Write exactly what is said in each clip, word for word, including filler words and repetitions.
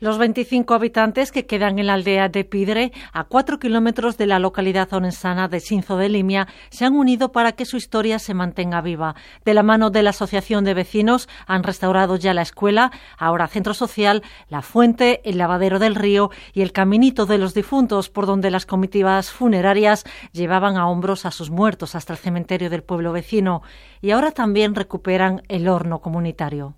Los veinticinco habitantes que quedan en la aldea de Pidre, a cuatro kilómetros de la localidad orensana de Sinzo de Limia, se han unido para que su historia se mantenga viva. De la mano de la Asociación de Vecinos han restaurado ya la escuela, ahora centro social, la fuente, el lavadero del río y el caminito de los difuntos, por donde las comitivas funerarias llevaban a hombros a sus muertos hasta el cementerio del pueblo vecino. Y ahora también recuperan el horno comunitario.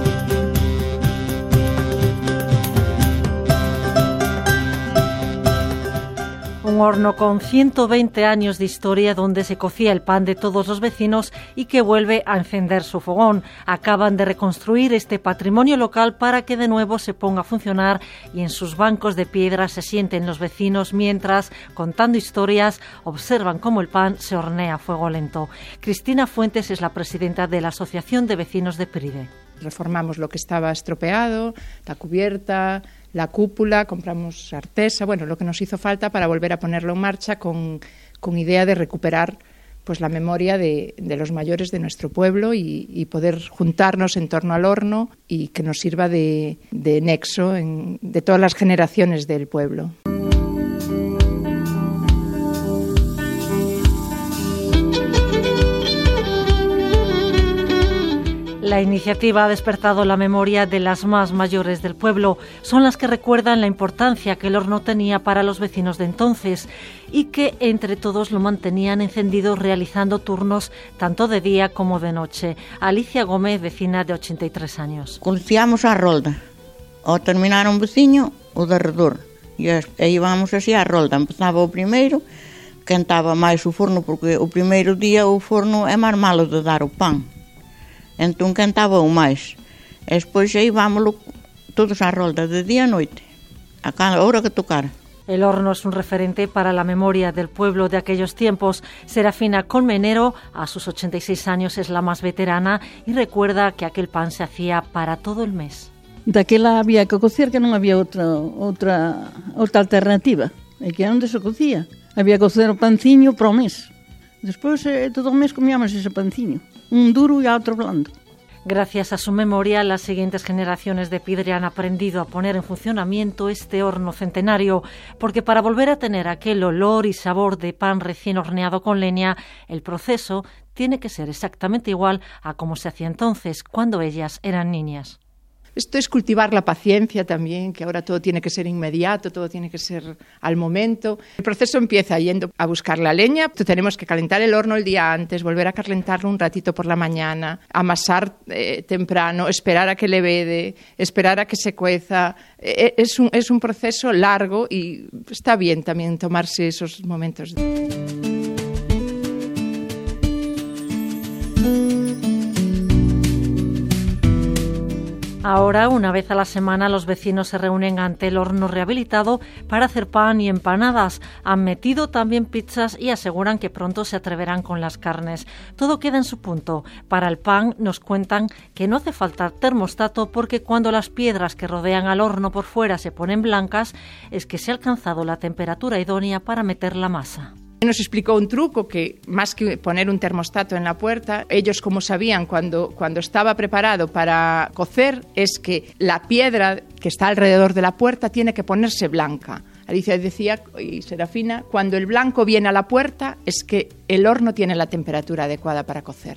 Un horno con ciento veinte años de historia donde se cocía el pan de todos los vecinos y que vuelve a encender su fogón. Acaban de reconstruir este patrimonio local para que de nuevo se ponga a funcionar y en sus bancos de piedra se sienten los vecinos mientras, contando historias, observan cómo el pan se hornea a fuego lento. Cristina Fuentes es la presidenta de la Asociación de Vecinos de Pride. Reformamos lo que estaba estropeado, la cubierta, la cúpula, compramos artesa, bueno, lo que nos hizo falta para volver a ponerlo en marcha con, con idea de recuperar pues la memoria de, de los mayores de nuestro pueblo y, y poder juntarnos en torno al horno y que nos sirva de, de nexo en, de todas las generaciones del pueblo. La iniciativa ha despertado la memoria de las más mayores del pueblo. Son las que recuerdan la importancia que el horno tenía para los vecinos de entonces y que entre todos lo mantenían encendido realizando turnos tanto de día como de noche. Alicia Gómez, vecina de ochenta y tres años. Conocíamos a rolda. Ao terminar un veciño, o de redor. E íbamos así a rolda. Empezaba o primeiro, quentaba máis o forno, porque o primeiro día o forno é máis malo de dar o pan. Entón cantaba o máis. E despois aí vámoslo todos á rolda, de día a noite, a cada hora que tocara. El horno es un referente para la memoria del pueblo de aquellos tiempos. Serafina Colmenero, a sus ochenta y seis años, es la más veterana y recuerda que aquel pan se hacía para todo el mes. Daquela había que cocer, que non había outra outra outra alternativa. E que onde se cocía? Había que cocer o panciño para o mes. Despois, eh, todo o mes comíamos ese panciño. Un duro y a otro blando. Gracias a su memoria, las siguientes generaciones de Pidre han aprendido a poner en funcionamiento este horno centenario, porque para volver a tener aquel olor y sabor de pan recién horneado con leña, el proceso tiene que ser exactamente igual a como se hacía entonces, cuando ellas eran niñas. Esto es cultivar la paciencia también, que ahora todo tiene que ser inmediato, todo tiene que ser al momento. El proceso empieza yendo a buscar la leña, tenemos que calentar el horno el día antes, volver a calentarlo un ratito por la mañana, amasar eh, temprano, esperar a que levede, esperar a que se cueza. Eh, es, un, es un proceso largo y está bien también tomarse esos momentos. Ahora, una vez a la semana, los vecinos se reúnen ante el horno rehabilitado para hacer pan y empanadas. Han metido también pizzas y aseguran que pronto se atreverán con las carnes. Todo queda en su punto. Para el pan nos cuentan que no hace falta termostato porque cuando las piedras que rodean al horno por fuera se ponen blancas es que se ha alcanzado la temperatura idónea para meter la masa. Nos explicó un truco que, más que poner un termostato en la puerta, ellos como sabían cuando, cuando estaba preparado para cocer, es que la piedra que está alrededor de la puerta tiene que ponerse blanca. Alicia decía, y Serafina, cuando el blanco viene a la puerta es que el horno tiene la temperatura adecuada para cocer.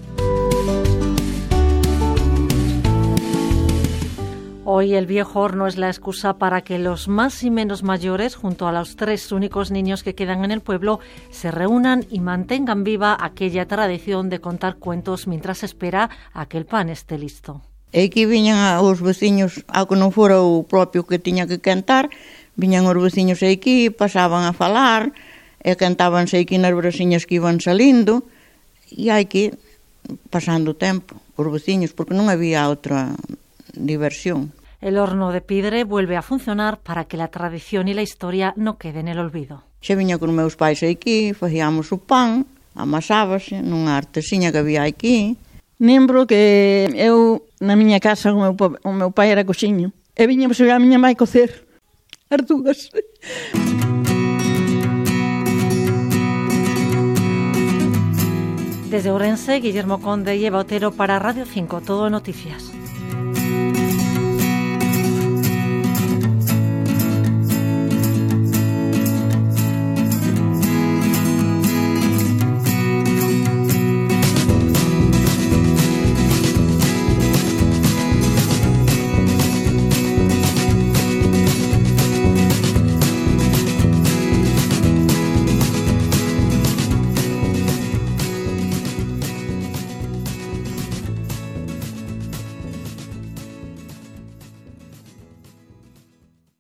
Hoy el viejo horno es la excusa para que los más y menos mayores, junto a los tres únicos niños que quedan en el pueblo, se reúnan y mantengan viva aquella tradición de contar cuentos mientras espera a que el pan esté listo. E aquí viñan os veciños, ao que non fora o propio que tiña que cantar, viñan os veciños aquí, pasaban a falar, e cantábanse aquí nas brasiñas que iban salindo, e hai que pasando o tempo, os veciños, porque non había outra diversión. El horno de Pidre vuelve a funcionar para que la tradición y la historia no queden en el olvido. Xe viña con meus pais aquí, facíamos o pan, amasábase nunha artesiña que había aquí. Lembro que eu, na miña casa, o meu, o meu pai era coxiño, e viñamos a miña mãe cocer as dúas. Desde Ourense, Guillermo Conde y Eva Otero para Radio cinco, Todo Noticias.